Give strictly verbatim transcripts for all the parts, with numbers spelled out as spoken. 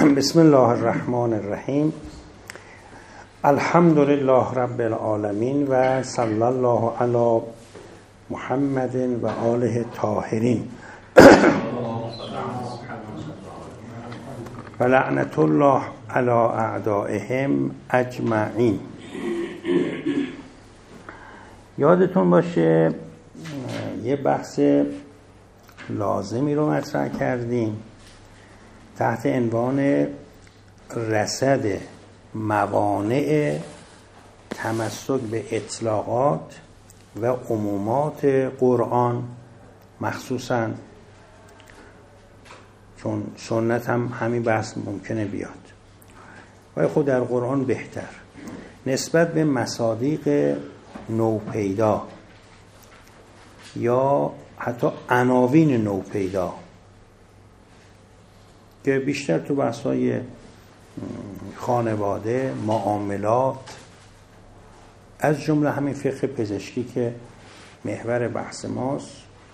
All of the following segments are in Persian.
بسم الله الرحمن الرحیم. الحمد لله رب العالمین و صلی الله علی محمد و آله الطاهرین و لعنت الله علی اعدائهم اجمعین. یادتون باشه یه بحث لازمی رو مطرح کردیم تحت عنوان رصد موانع تمسک به اطلاقات و عمومات قرآن، مخصوصاً چون سنت هم همین بحث ممکنه بیاد و خود در قرآن بهتر نسبت به مصادیق نوپیدا یا حتی عناوین نوپیدا که بیشتر تو بحث‌های خانواده، معاملات، از جمله همین فقه پزشکی که محور بحث ماست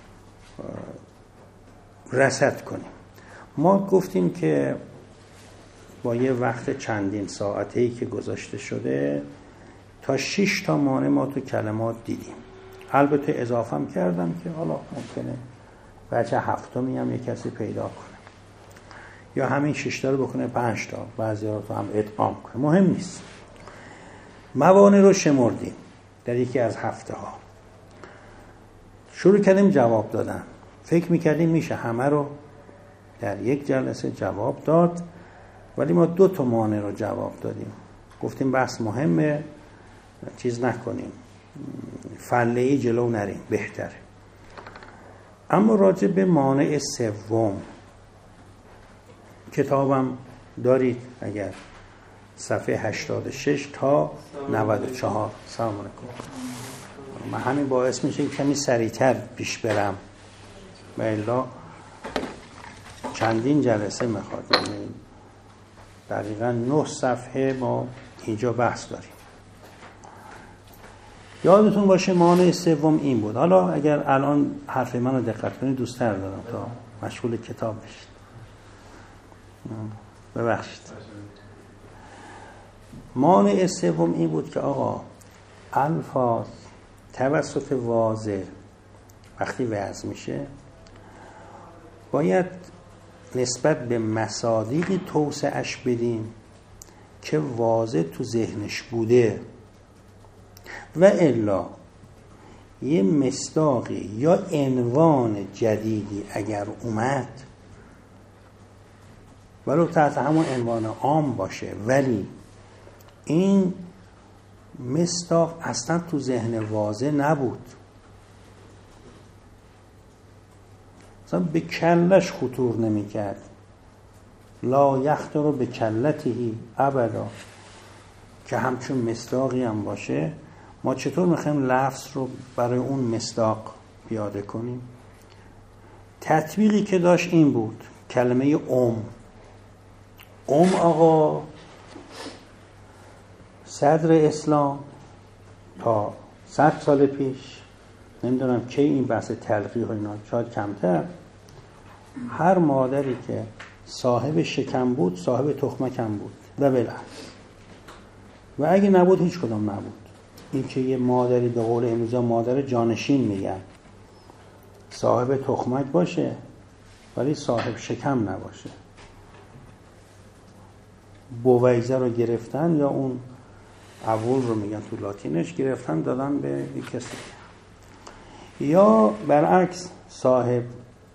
رصد کنیم. ما گفتیم که با یه وقت چندین ساعته‌ای که گذاشته شده تا شش تا مانع ما تو کلمات دیدیم. البته اضافه هم کردم که حالا ممکنه بچه هفتمی هم یک کسی پیدا کنه یا همین شش تا رو بکنه پنج تا، بعضی ها رو هم ادغام کنه، مهم نیست. موانع رو شمردیم در یکی از هفته ها، شروع کردیم جواب دادن. فکر میکردیم میشه همه رو در یک جلسه جواب داد، ولی ما دو تا مانع رو جواب دادیم. گفتیم بحث مهمه، چیز نکنیم، فله‌ای جلو نریم، بهتره. اما راجع به مانع سوم کتابم دارید، اگر صفحه هشتاد و شش تا نود و چهار. سلام علیکم. من همین باعث میشه کمی سریعتر پیش برم و الا چندین جلسه میخواد، یعنی دقیقا نه صفحه ما اینجا بحث داریم. یادتون باشه مانع سوم این بود. حالا اگر الان حرف منو دقت کنید دوست‌تر دارم تا مشغول کتاب بشید، ببخشید. مانع سوم این بود که آقا الفاظ توسط واضح وقتی وضع میشه باید نسبت به مصادیقی توسعه‌اش بدیم که واضح تو ذهنش بوده، و الا یه مصداقی یا عنوان جدیدی اگر اومد ولو تحت همون عنوان عام باشه ولی این مصداق اصلا تو ذهن واضح نبود، اصلا به کلش خطور نمی کرد، لا یخطر به کلتهی ابدا، که همچون مصداقی هم باشه، ما چطور میخوایم لفظ رو برای اون مصداق پیاده کنیم؟ تطبیقی که داشت این بود، کلمه ام. ام آقا صدر اسلام تا صد سال پیش، نمیدونم کی این بحث تلقیح و اینا، شاید کمتر، هر مادری که صاحب شکم بود صاحب تخمکم بود و بالعکس، و اگه نبود هیچ کدام نبود. این که یه مادری به قول امروزا مادر جانشین میگن، صاحب تخمک باشه ولی صاحب شکم نباشه. بویزه رو گرفتن یا اون اول رو میگن تو لاتینش، گرفتن دادن به یک کسی، یا برعکس صاحب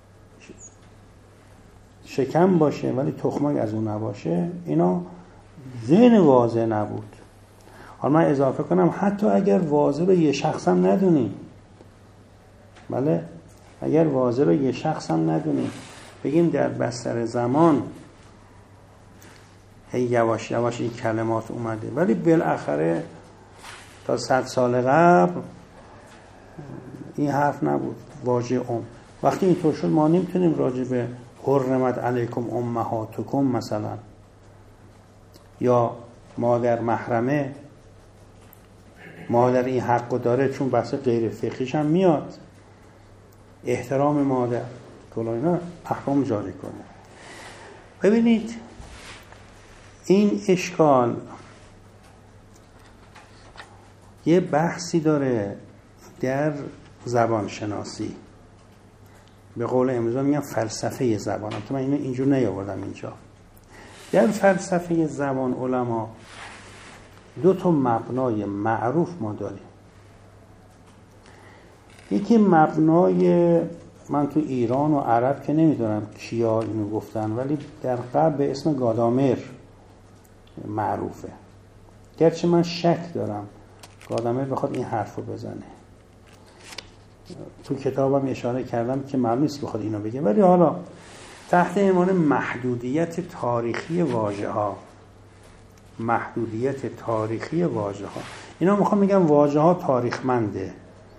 شکم باشه ولی تخمک از اون نباشه. اینا ذهن واضح نبود. حالا من اضافه کنم حتی اگر واضح رو یه شخص هم ندونیم، بله، اگر واضح رو یه شخص هم ندونیم، بگیم در بستر زمان هی یواش یواش این کلمات اومده، ولی بالاخره تا صد سال قبل این حرف نبود، واژه ام. وقتی اینطور شد ما نمیتونیم راجع به حرمت علیکم امهاتکم مثلا یا مادر محرمه، مادر این حقو داره، چون بحث غیر فقهیش هم میاد، احترام مادر، کلا اینا احکام جاری کنه. ببینید این اشکال یه بحثی داره در زبان شناسی، به قول امروز میگن فلسفه زبان، که من اینو اینجور نیاوردم اینجا. در فلسفه زبان علما دو تا مبنای معروف ما داریم. یکی مبنای، من تو ایران و عرب که نمیدونم کیا اینو گفتن، ولی در غرب به اسم گادامر معروفه، گرچه من شک دارم گادامر بخواد این حرف رو بزنه. تو کتابم اشاره کردم که معلوم نیست بخواد اینو بگه، ولی حالا تحت عنوان محدودیت تاریخی واژه ها، محدودیت تاریخی واژه ها، اینا میخوام بگم واژه ها تاریخمنده.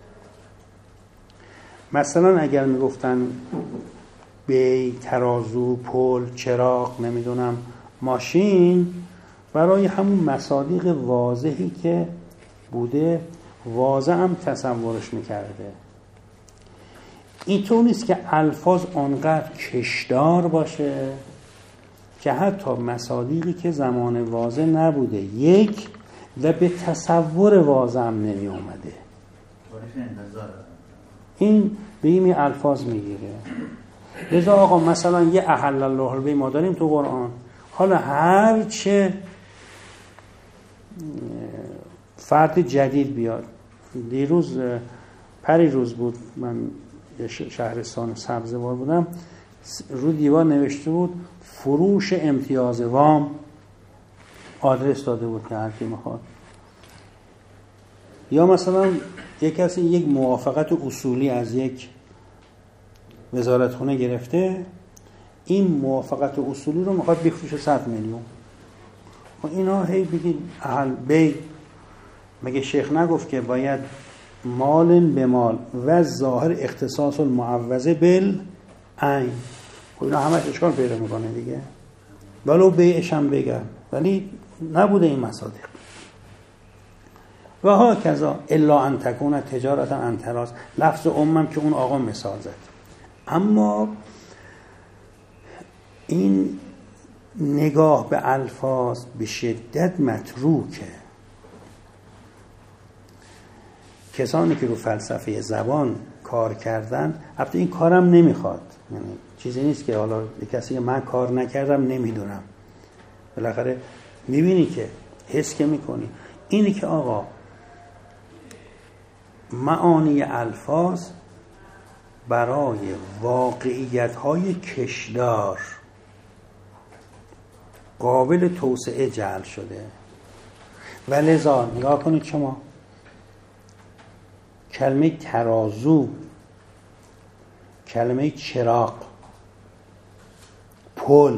مثلا اگر میگفتن بی، ترازو، پل، چراغ، نمیدونم ماشین، برای همون مصادیق واضحی که بوده واضح هم تصورش میکرده. اینطور نیست که الفاظ آنقدر کشدار باشه که حتی مصادیقی که زمان واضح نبوده یک و به تصور واضح هم نمی اومده، این به این الفاظ میگیره. لذا آقا مثلا یه احل الله البیع ما داریم تو قرآن، حالا هر چه فرد جدید بیاد، دیروز پری روز بود من شهرستان سبزوار بودم، رو دیوار نوشته بود فروش امتیاز وام، آدرس داده بود که هر کی میخواد. یا مثلا یک کسی یک موافقت اصولی از یک وزارتخونه گرفته، این موافقت اصولی رو میخواد بفروشه صد میلیون. و اینا هی بگید اهل بی، مگه شیخ نگفت که باید مال به مال و ظاهر اختصاص المعوضه بال عین؟ خب اینا همش اشکال پیدا میکنه دیگه، ولو بیعش هم بگم، ولی نبوده این مصادیق. و ها کذا الا ان تکون تجارتا عن تراض، لفظ امم که اون آقا مثال زد. اما این نگاه به الفاظ به شدت متروکه. کسانی که رو فلسفه زبان کار کردن، البته این کارم نمیخواد، یعنی چیزی نیست که حالا کسی که من کار نکردم نمیدونم، بالاخره میبینی که حس که میکنی اینی که آقا معانی الفاظ برای واقعیت‌های کشدار قابل توسعه جعل شده. و لذا نگاه کنید شما کلمه ترازو، کلمه چراغ، پل،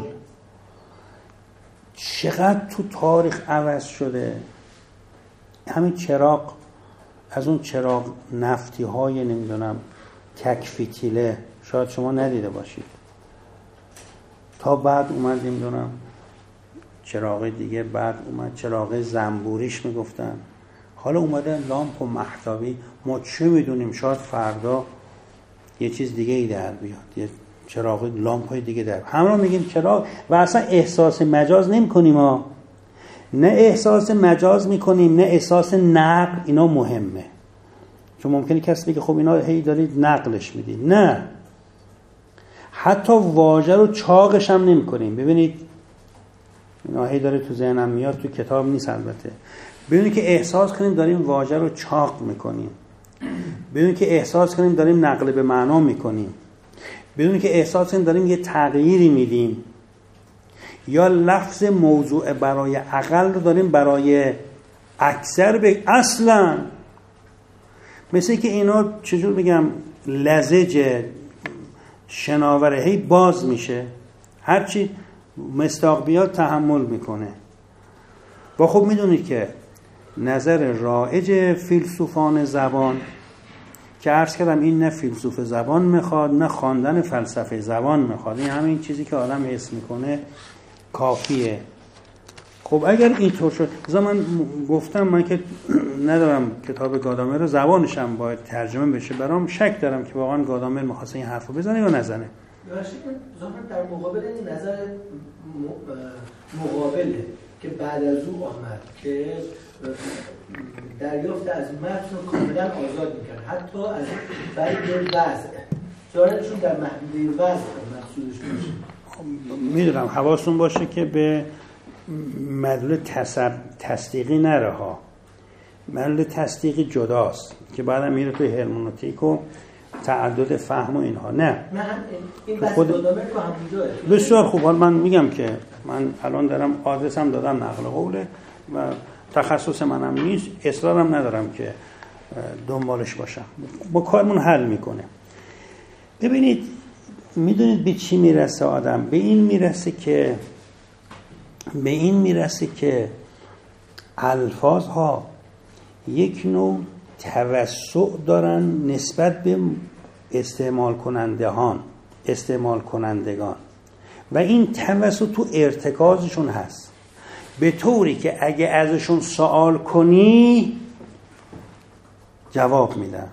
چقدر تو تاریخ عوض شده. همین چراغ، از اون چراغ نفتی های نمیدونم تک فتیله شاید شما ندیده باشید، تا بعد اومد نمیدونم چراغ دیگه، بعد اومد چراغ زنبوریش میگفتن، حالا اومده لامپ و مهتابی. ما چه میدونیم، شاید فردا یه چیز دیگه ای در بیاد، یه چراغ لامپ های دیگه در. همه میگیم چراغ و اصلا احساس مجاز نمی کنیم ها. نه احساس مجاز میکنیم نه احساس نقل. اینا مهمه، چون ممکنه کسی بگه خب اینا هی دارید نقلش میدید. نه، حتی واژه رو چاقش هم نمی کنیم. ببینید اینا هی داره تو ذهنم میاد، تو کتاب نیست البته. ببینید که احساس کنیم داریم واژه رو چاق میکنیم، ببینید که احساس کنیم داریم نقل به معنا میکنیم، ببینید که احساس کنیم داریم یه تغییری میدیم، یا لفظ موضوع برای اقل رو داریم برای اکثر به اصلا. مثل که اینا چجور بگم لزج شناوره هی باز میشه، هرچی مصداق بیاد تحمل میکنه. با خب میدونید که نظر رایج فیلسوفان زبان که عرض کردم این نه فیلسوف زبان میخواد نه خواندن فلسفه زبان میخواد، این همین چیزی که آدم حس میکنه کافیه. خب اگر اینطور شد، من گفتم من که ندارم کتاب گادامر رو زبانش هم باید ترجمه بشه، برام شک دارم که واقعا گادامر میخواسته این حرف رو بزنه یا نزنه. در مقابل این نظر مقابله که بعد از او آمد که دریافت از متن رو کاملا آزاد میکرد، حتی از برای وضع ظاهرشون در محدوده وضع مقصودش میشه. میدونم حواستون باشه که به مدلول تصدیقی نره ها، مدلول تصدیقی جداست که بعدم میره توی هرمنوتیک و تعدد فهم و اینها. نه نه این بحث خود... دادامه رو همونجاه. بسیار خوب. حالا من میگم که من الان دارم آدرسم دادم نقل قوله و تخصص منم نیست، اصرارم ندارم که دنبالش باشم، با کارمون حل میکنه. ببینید میدونید به چی میرسه آدم؟ به این میرسه که به این میرسه که الفاظ ها یک نوع توسع دارن نسبت به استعمال کنندگان استعمال کنندگان و این توسع تو ارتکازشون هست، به طوری که اگه ازشون سوال کنی جواب میدن.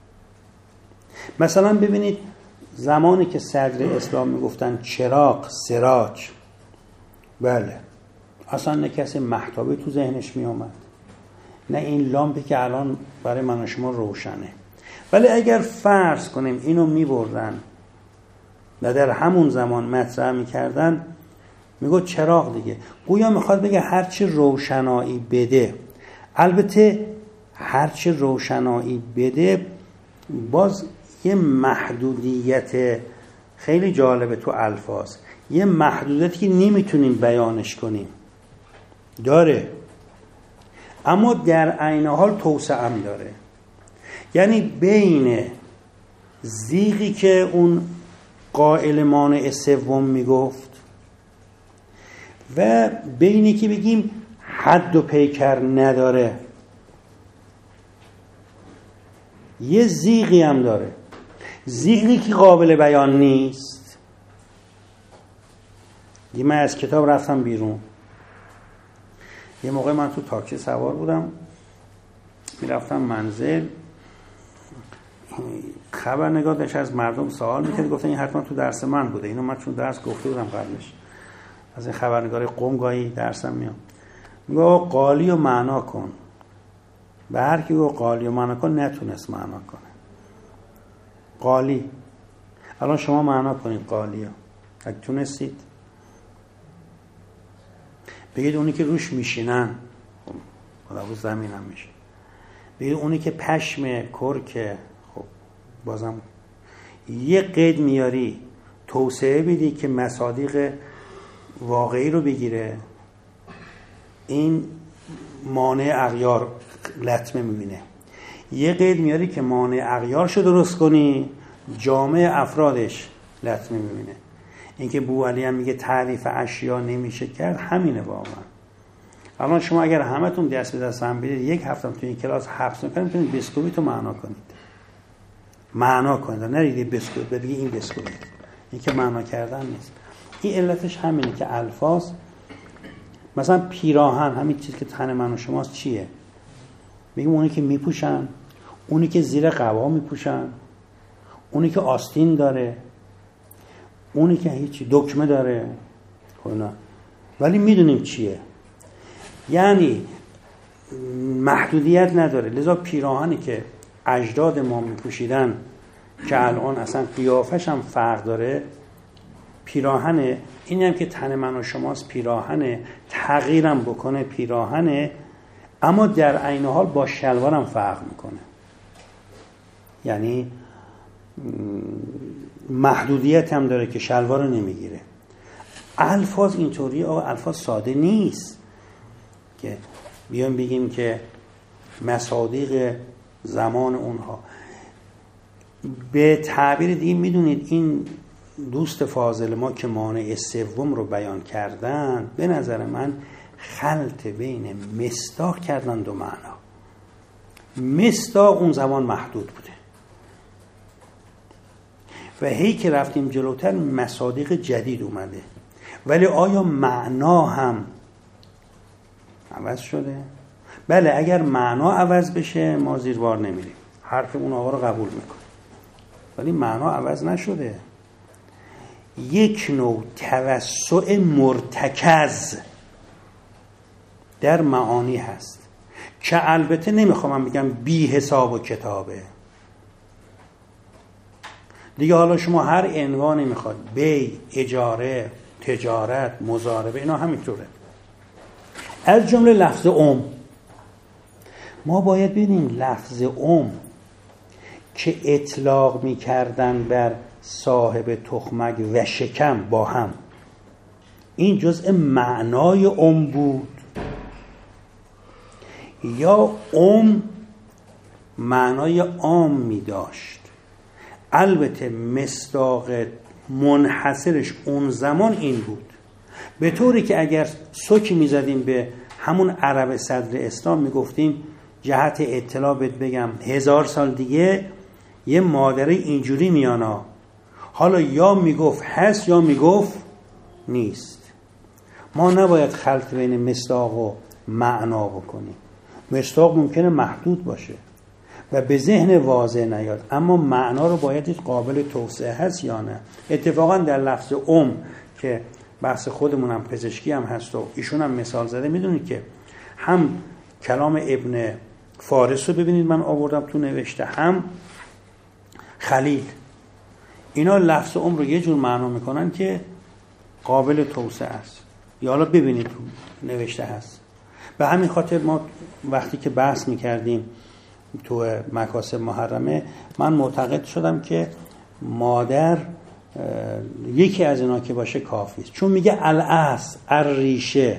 مثلا ببینید زمانی که صدر اسلام میگفتن چراغ، سراج، بله اصلا نه کسی مهتابی تو ذهنش میامد، نه این لامپی که الان برای من و شما روشنه. ولی اگر فرض کنیم اینو میبردن و در همون زمان مطرح میکردن، میگو چراغ دیگه، گویا میخواد بگه هرچی روشنایی بده. البته هرچی روشنایی بده باز یه محدودیت خیلی جالبه تو الفاظ، یه محدودیتی که نمیتونیم بیانش کنیم داره، اما در عین حال توسعه هم داره. یعنی بین زیغی که اون قائل مانع سوم میگفت و بینی که بگیم حد و پیکر نداره، یه زیغی هم داره، زیغی که قابل بیان نیست. یه من از کتاب رفتم بیرون، یه موقع من تو تاکسی سوار بودم میرفتم منزل، خبرنگار داشت از مردم سوال میکرد، گفتن این حتما تو درس من بوده، اینو من چون درس گفته بودم قبلش، از این خبرنگار قم گاهی درسم میام، میگه قالی و معنا کن، به هر کی گفت قالی و معنا کن نتونست معنا کنه. قالی الان شما معنا کنید قالی ها، اگه تونستید بگید اونی که روش میشینن، خدا بود زمین هم میشه، بگید اونی که پشم کرکه، خب بازم یه قید میاری توسعه بدی که مصادیق واقعی رو بگیره، این مانع اغیار لطمه میبینه. یه قید میاری که مانع اغیارشو درست کنی، جامعه افرادش لطمه میبینه. اینکه بوعلی هم میگه تعریف اشیا نمیشه کرد، همینه واقعا. الان شما اگر همتون دست به دست هم بدید، یک هفته تو این کلاس حبس نکنید، میتونید بسکویت رو معنا کنید. معنا کنید، نرید بسکویت بگید این بسکویت، این که معنا کردن نیست. این علتش همینه که الفاظ، مثلا پیراهن، همین چیزی که تن من و شماست چیه؟ میگم اونی که میپوشن، اونی که زیر قبا میپوشن، اونی که آستین داره، اونی که هیچی دکمه داره، نه. ولی میدونیم چیه، یعنی محدودیت نداره. لذا پیراهنی که اجداد ما میپوشیدن که الان اصلا قیافش هم فرق داره، پیراهنه، اینی هم که تن من و شماست پیراهنه، تغییرم بکنه پیراهنه، اما در عین حال با شلوارم فرق میکنه. یعنی محدودیت هم داره که شلوار رو نمیگیره. الفاظ اینطوری، آقا الفاظ ساده نیست که بیایم بگیم که مصادیق زمان اونها. به تعبیر دیگه میدونید این دوست فاضل ما که مانع سوم رو بیان کردن، به نظر من خلط بین مصداق کردن دو معنا. مصداق اون زمان محدود بوده و هی که رفتیم جلوتر مصادیق جدید اومده، ولی آیا معنا هم عوض شده؟ بله، اگر معنا عوض بشه ما زیر بار نمیریم، حرف اون آقا رو قبول میکنیم، ولی معنا عوض نشده. یک نوع توسع مرتکز در معانی هست که البته نمیخوام من بگم بی حساب و کتابه دیگه. حالا شما هر عنوانی میخواد، بی، اجاره، تجارت، مضاربه، اینا همینطوره. از جمله لفظ ام، ما باید ببینیم لفظ ام که اطلاق میکردن بر صاحب تخمک و شکم با هم، این جزء معنای ام بود یا ام معنای عام می داشت؟ البته مصداق منحصرش اون زمان این بود، به طوری که اگر سوکی می زدیم به همون عرب صدر اسلام می گفتیم جهت اطلاع بهت بگم هزار سال دیگه یه مادره اینجوری میانا، حالا یا می گفت هست یا می گفت نیست. ما نباید خلط بین مصداق و معنا بکنیم. مصداق ممکنه محدود باشه و به ذهن واضح نیاد، اما معنا رو باید دید قابل توسعه هست یا نه. اتفاقا در لفظ ام که بحث خودمون هم پزشکی هم هست و ایشون هم مثال زده، میدونید که هم کلام ابن فارس رو ببینید من آوردم تو نوشته، هم خلیل، اینا لفظ ام رو یه جور معنا میکنن که قابل توسعه است. یا حالا ببینید تو نوشته هست. به همین خاطر ما وقتی که بحث میکردیم تو مکاسب محرمه، من معتقد شدم که مادر یکی از اینا که باشه کافی است، چون میگه الاصل، الریشه،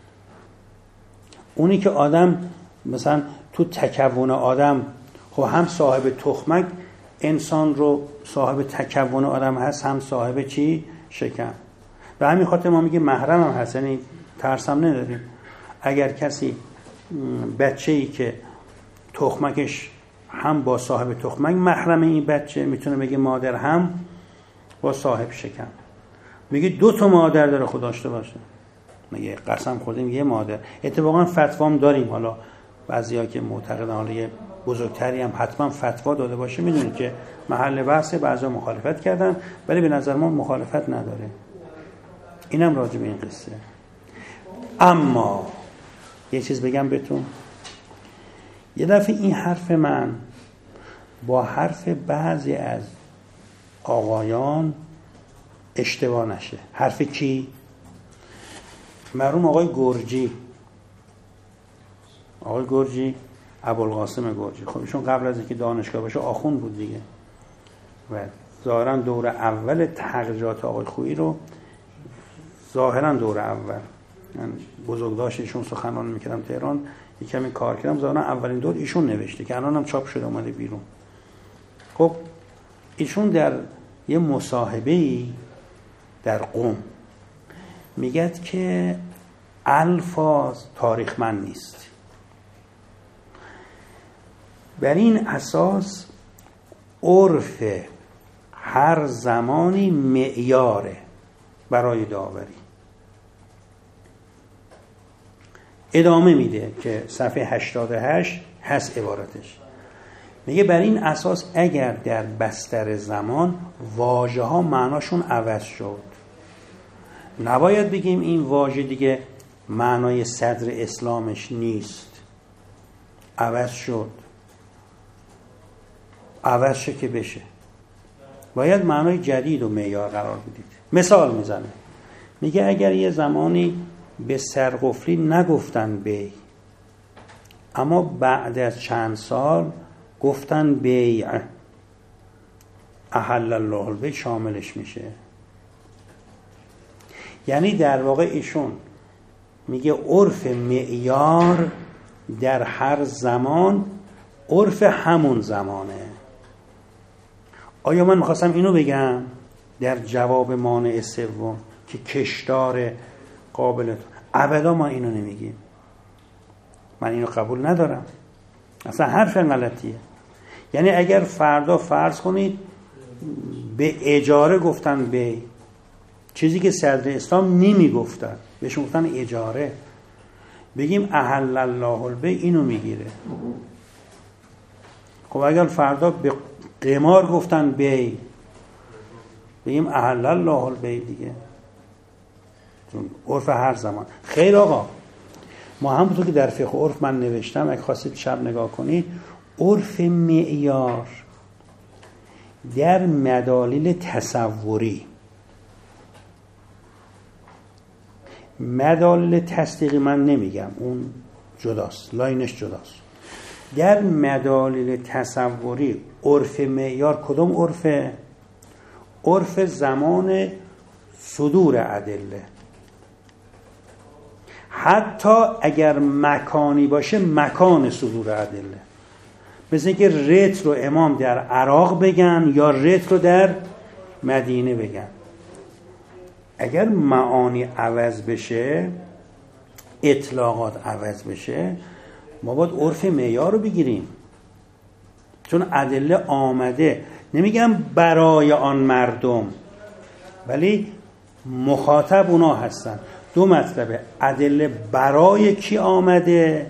اونی که آدم مثلا تو تکون آدم، خب هم صاحب تخمک انسان رو صاحب تکون آدم هست، هم صاحب چی؟ شکم. به همین خاطر ما میگه محرم هم هست، یعنی ترس هم نداریم. اگر کسی بچه‌ای که تخمکش هم با صاحب تخمک محرم این بچه، میتونه بگه مادر هم با صاحب شکم. میگه دو تا مادر داره خود داشته باشه، میگه قسم خوردیم یه مادر. اتفاقا فتوام داریم، حالا بعضیا که معتقدن حالا یه بزرگتری هم حتما فتوا داده باشه، میدونید که محل بحث، بعضیا مخالفت کردن ولی به نظر ما مخالفت نداره. اینم راجع به این قصه. اما یه چیز بگم بهتون، یه دفعه این حرف من با حرف بعضی از آقایان اشتباه نشه. حرف کی؟ مرحوم آقای گرجی، آقای گرجی، ابوالقاسم گرجی. خب ایشون قبل از اینکه دانشگاه باشه آخوند بود دیگه و ظاهرا دور اول تحقیقات آقای خویی رو، ظاهرا دور اول من بزرگداشت ایشون سخنرانی میکردم تهران، یک کمی کار کردم، ظاهرا اولین دور ایشون نوشته که الان هم چاپ شده اومده بیرون. خب ایشون در یه مصاحبه‌ای در قم میگد که الفاظ تاریخمند نیست، بر این اساس عرف هر زمانی معیاره برای داوری. ادامه میده که صفحه هشتاد و هشت هست عبارتش، میگه بر این اساس اگر در بستر زمان واژه ها معناشون عوض شد، نباید بگیم این واژه دیگه معنای صدر اسلامش نیست، عوض شد، عوض شه که بشه، باید معنای جدید و معیار قرار بدید. مثال میزنه، میگه اگر یه زمانی به سرقفلی نگفتن بی، اما بعد از چند سال گفتن بیع، احل الله البیع شاملش میشه. یعنی در واقع ایشون میگه عرف معیار در هر زمان عرف همون زمانه. آیا من میخواستم اینو بگم در جواب مانع سوم که کشدار قابلت؟ ابدا ما اینو نمیگیم، من اینو قبول ندارم، اصلا حرف غلطیه. یعنی اگر فردا فرض کنید به اجاره گفتن به چیزی که صدر اسلام نمی گفتن، بهش گفتن اجاره، بگیم احل الله البیع اینو میگیره. خب اگر فردا به قمار گفتن بی، بگیم احل الله البیع دیگه، چون عرف هر زمان. خیر آقا، ما همونطور که در فقه عرف من نوشتم، اگه خواستید شب نگاه کنید، عرف معیار در مدالیل تصوری، مدالیل تصدیقی من نمیگم، اون جداست، لاینش جداست. در مدالیل تصوری عرف معیار کدوم عرفه؟ عرف زمان صدور ادله. حتی اگر مکانی باشه مکان صدور ادله. مثل اینکه رت رو امام در عراق بگن یا رت رو در مدینه بگن. اگر معانی عوض بشه، اطلاقات عوض بشه، ما باید عرف معیار رو بگیریم، چون ادله آمده، نمیگم برای آن مردم، ولی مخاطب اونا هستن. دو مطلبه، ادله برای کی آمده،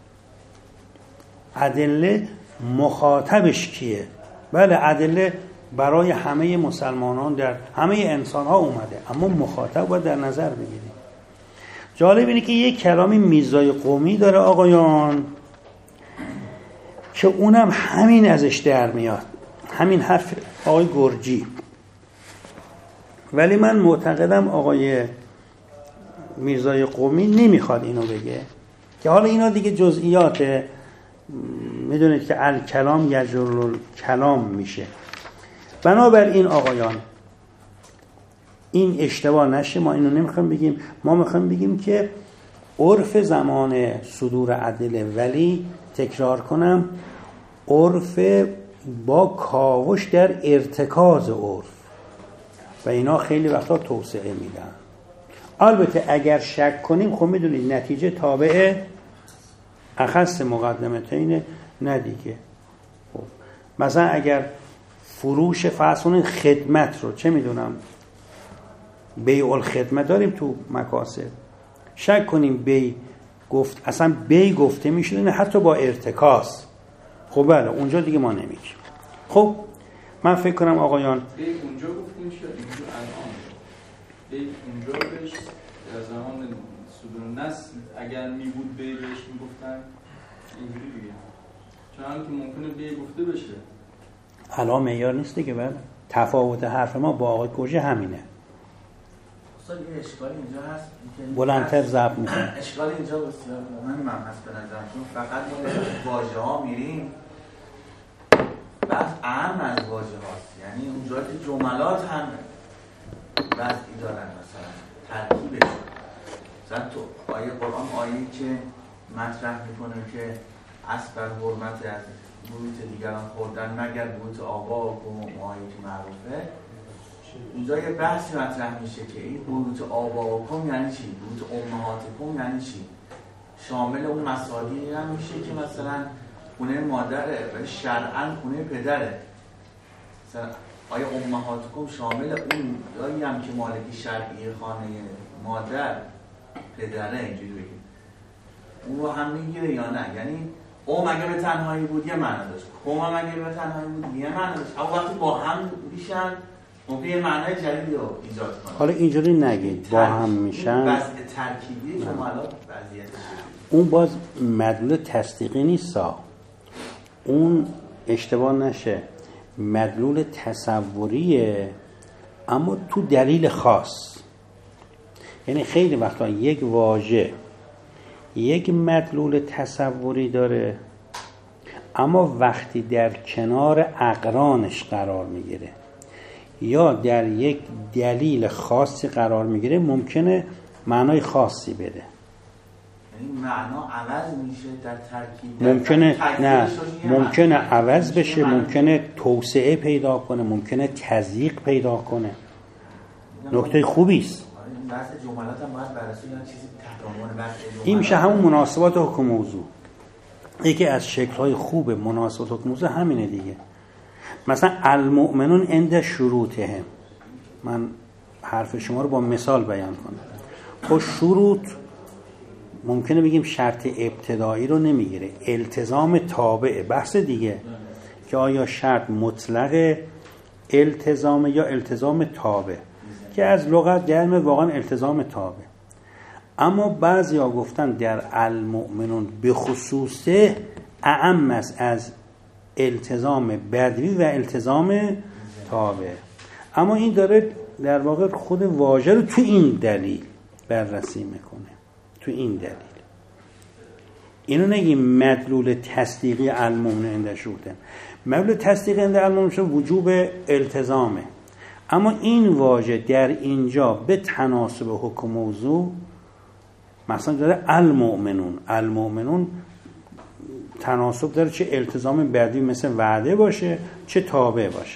ادله مخاطبش کیه. بله ادله برای همه مسلمانان، در همه انسان ها اومده، اما مخاطب باید در نظر بگیریم. جالب اینه که یک کلامی میرزای قمی داره آقایان که اونم همین ازش در میاد، همین حرف آقای گرجی. ولی من معتقدم آقای میرزای قمی نمیخواد اینو بگه، که حالا اینا دیگه جزئیاته. میدونید که الکلام یجر الکلام میشه. بنابراین آقایان این اشتباه نشه، ما اینو نمیخوایم بگیم، ما میخوایم بگیم که عرف زمان صدور ادله، ولی تکرار کنم عرف با کاوش در ارتکاز عرف، و اینا خیلی وقتا توسعه میدن. البته اگر شک کنیم، خب میدونید نتیجه تابع اخص مقدمتین ندیگه. خب مثلا اگر فروش فرض خدمت رو، چه میدونم، بیع الخدمت داریم تو مکاسب، شک کنیم بی گفت اصلا بی گفته میشه نه حتی با ارتکاز، خب بله اونجا دیگه ما نمیگیم. خب من فکر کنم آقایان بی اونجا گفتیم شد، اینجا الان بی اونجا بهش در زمان صدور نسل اگر می بود بی بهش میگفتن اینجوری دیگه، چون هم که ممکنه بی گفته بشه. الان معیار نیست دیگه. بله تفاوت حرف ما با آقای گوجه همینه. استاد یه اشکالی اینجا هست که بلندتر ضبط میکنه. اشکالی اینجا بسیار مهم هست به نظرم، چون فقط ما واژه ها میریم بعد اهم از واژه هاست، یعنی اونجا که جملات هم وضعی دارن، مثلا ترکیبشون. مثلا تو آیه قرآن آیه‌ای که مطرح میکنه که اصل بر حرمت از بروت دیگران خوردن مگر بروت آقا و آیه که معروفه، اینجا یه بحثی مطرح میشه که این بروت آباءکم یعنی چی؟ بروت امهاتکم یعنی چی؟ شامل اون مصادیقی هم میشه که مثلا خونه مادره و شرعاً خونه پدره. مثلا آیا امهاتکم شامل اون جایی هم که مالکی شرعی خانه مادر پدره، اینجوری بگیم، اون رو هم میگیره یا نه؟ یعنی او مگه به تنهایی بود یه معنی داشت، کما مگه به تنهایی بود یه معنی داشت، اما وقتی با هم میشن ممکنه یه معنی جدیدی رو ایجاد کنه. حالا اینجوری نگید با هم میشن، وضع ترکیبی شما الان وضعیت اون باز مدلول تصدیقی نیستا، اون اشتباه نشه مدلول تصوریه، اما تو دلیل خاص. یعنی خیلی وقتا یک واژه یک مدلول تصوری داره، اما وقتی در کنار اقرانش قرار میگیره یا در یک دلیل خاصی قرار میگیره ممکنه معنای خاصی بده. یعنی معنا عوض میشه در ترکیب، ممکنه نه ممکنه عوض بشه، ممکنه توسعه پیدا کنه، ممکنه تضییق پیدا کنه. نکته خوبی است. بحث جملات هم باید بررسی کنن، چیزی تکامل بحث جملات این میشه همون مناسبات حکم موضوع. یکی از شکل‌های خوب مناسبات حکم موضوع همینه دیگه. مثلا المؤمنون عند شروطهم، من حرف شما رو با مثال بیان کنم. خب شروط ممکنه بگیم شرط ابتدایی رو نمیگیره، التزام تابعه، بحث دیگه که آیا شرط مطلق التزام یا التزام تابع، که از لغت در میاد واقعا التزام تابع. اما بعضیا گفتن در المؤمنون به خصوصه اعم است از التزام بدوی و التزام تابع. اما این داره در واقع خود واژه رو تو این دلیل بررسی میکنه. تو این دلیل اینو نگیم مدلول تصدیقی المؤمن عند شروطه. مدلول تصدیقی عند المؤمن وجوب التزامه، اما این واژه در اینجا به تناسب حکم موضوع مثلا داره المؤمنون. المؤمنون تناسب داره، چه التزام بدوی مثل وعده باشه چه تابع باشه.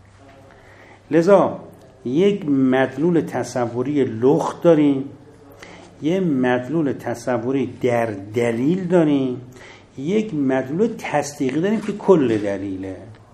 لذا یک مدلول تصوری لخت داریم، یک مدلول تصوری در دلیل داریم، یک مدلول تصدیقی داریم که کل دلیله.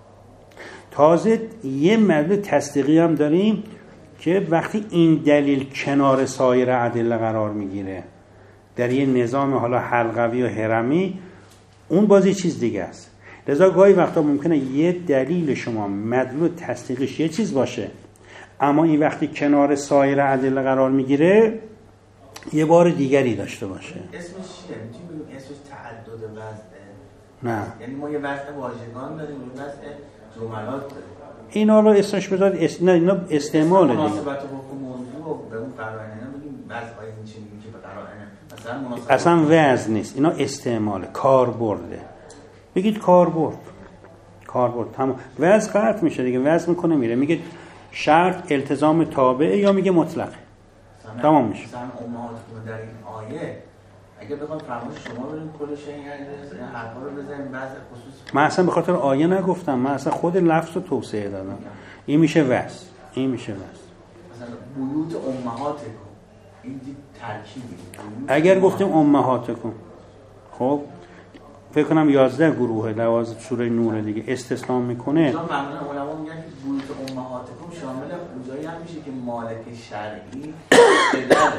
تازه یک مدلول تصدیقی هم داریم که وقتی این دلیل کنار سایر ادله قرار میگیره در یه نظام حالا حلقوی و هرمی، اون باز یه چیز دیگه است. لذا گاهی وقتا ممکنه یه دلیل شما مدلول تصدیقش یه چیز باشه، اما این وقتی کنار سایر ادله قرار میگیره یه بار دیگری داشته باشه. اسمش چیه؟ میتونیم بگیم اسمش تعدد وضعه؟ نه، یعنی ما یه وضع واژگان داریم و وضع جملات داریم. اینا رو اسمش بذار اس... نه اینا استعمال دیگه. مناسبت حکم موضوع به اون قرائن اینا بگیم وضع‌های این چیزی که به قرائن مثلا مناسبت اصلا وضع نیست، اینا استعماله، کاربرده. بگید کاربرد. کاربرد تمام. وضع قطع میشه دیگه، وضع میکنه میره. میگه شرط التزام تابعه یا میگه مطلقه. تمام میشه. مثلا امهاتون در این آیه اگه بخوام فرمایش شما بریم کلش این حرفا رو بزنیم بعض خصوص. من اصلا به خاطر آیه نگفتم، من اصلا خود لفظ رو توسعه دادم. این میشه وصل، این میشه وصل. مثلا بیوت امهاتکم این دی ترکیبی. اگر گفتیم امهاتکم، خب فکر کنم یازده گروه لواز سوره نور دیگه استثناء میکنه. مثلا معمولا علما میگن که بیوت امهاتکم شامل اونجایی هم میشه که مالک شرعی پدره.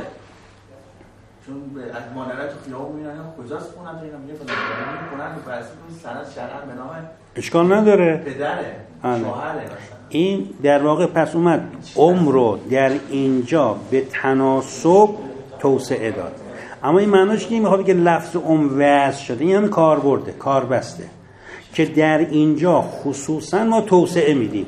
چون از مادرها تو خیابون میرن کجاست خونم اینا میگه فلان خونم تو بررسی کنید سند شرعا به نام اشکال نداره، پدره آره. شوهره مثلا. این در واقع پس اومد عمر رو در اینجا به تناسب توسعه داد. اما این معناش که میخواد بگه لفظ عمر وضع شده، این همین کار برده، کار بسته که در اینجا خصوصا ما توسعه میدیم.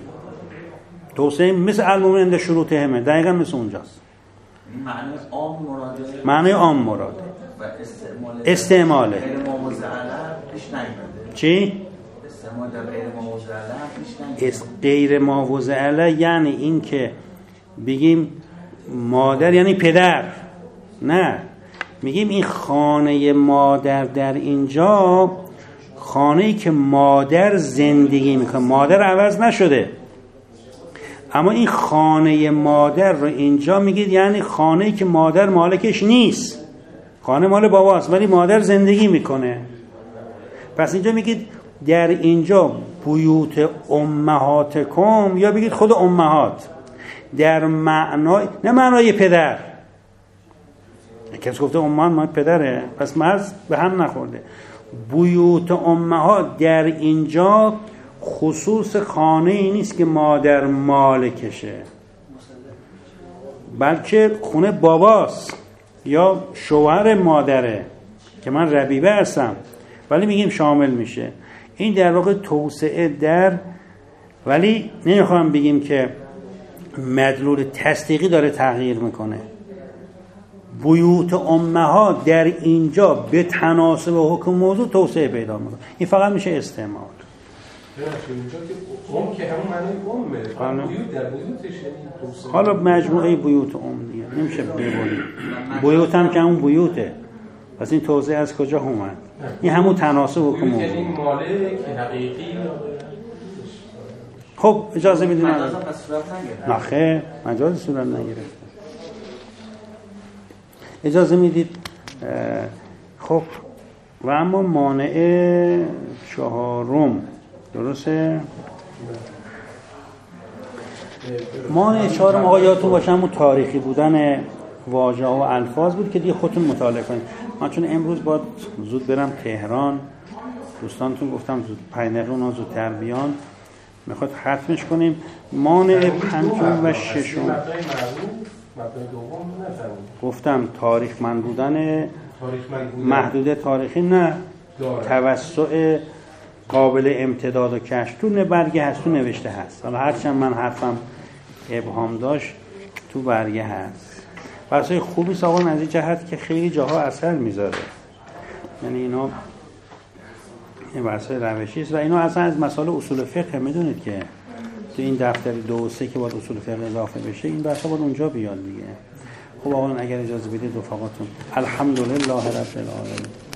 توسعه مثل المؤمن عند شروط همه، دقیقا مثل اونجاست. معنی عام مراده، معنی عام مراده و استعمال استعماله غیر موضع علم پیش نیامده. چی؟ استعمال در غیر موضع علم پیش نیامده. غیر موضع علم یعنی این که بگیم مادر یعنی پدر، نه، میگیم این خانه مادر در اینجا خانه‌ای که مادر زندگی میکنه، مادر عوض نشده، اما این خانه مادر رو اینجا میگید یعنی خانه‌ای که مادر مالکش نیست، خانه مال باباست ولی مادر زندگی میکنه. پس اینجا میگید در اینجا بیوت امهاتکم، یا بگید خود امهات در معنای، نه معنای پدر. کسی گفته امهات معنای پدره، پس مرز به هم نخورده. بیوت امهات در اینجا خصوص خانه ای نیست که مادر مالکشه، بلکه خونه باباست یا شوهر مادره که من ربیبه هستم، ولی میگیم شامل میشه. این در واقع توسعه در، ولی نمیخوام بگیم که مدلول تصدیقی داره تغییر میکنه. بیوت امهات در اینجا به تناسب حکم موضوع توسعه پیدا میکنه. این فقط میشه استعمال. اینجا که ام که همون معنی امه، بیوت در بیوتش یعنی توسعه. حالا مجموعه بیوت ام دیگه نمیشه ببریم. بیوت هم که همون بیوته، پس این توسعه از کجا اومد؟ این همون تناسب حکم موضوع. یعنی مالک حقیقی. خب اجازه میدید من مجاز پس صورت نگرفت. نه خیر، مجاز صورت نگرفت. اجازه میدید. خب و اما مانع چهارم، درسته؟ مانع چهارم آقا یادتون باشه همون تاریخی بودن واژه و الفاظ بود که دیگه خودتون مطالعه کنید. من چون امروز باید زود برم تهران، دوستانتون گفتم زود پینرون زودتر بیان، میخواد ختمش کنیم. مانع پنجم و ششم مبنای دوم نفهمید. گفتم تاریخ من بودن تاریخ من بودن محدود تاریخی نه داره. توسع قابل امتداد و کشف تو برگه هست، تو نوشته هست. حالا هرچند من حرفم ابهام داشت تو برگه هست. بحثای خوبی ساقان از این جهت که خیلی جاها اثر میذاره، یعنی اینا این بحثای روشی است و اینا اصلا از مسائل اصول فقه. میدونید که تو این دفتر دو و سه که باید اصول فقه اضافه بشه این بحثا باید اونجا بیاد دیگه. خب آقایان اگر اجازه بدید رفقاتون، الحمدلله رب العالمین.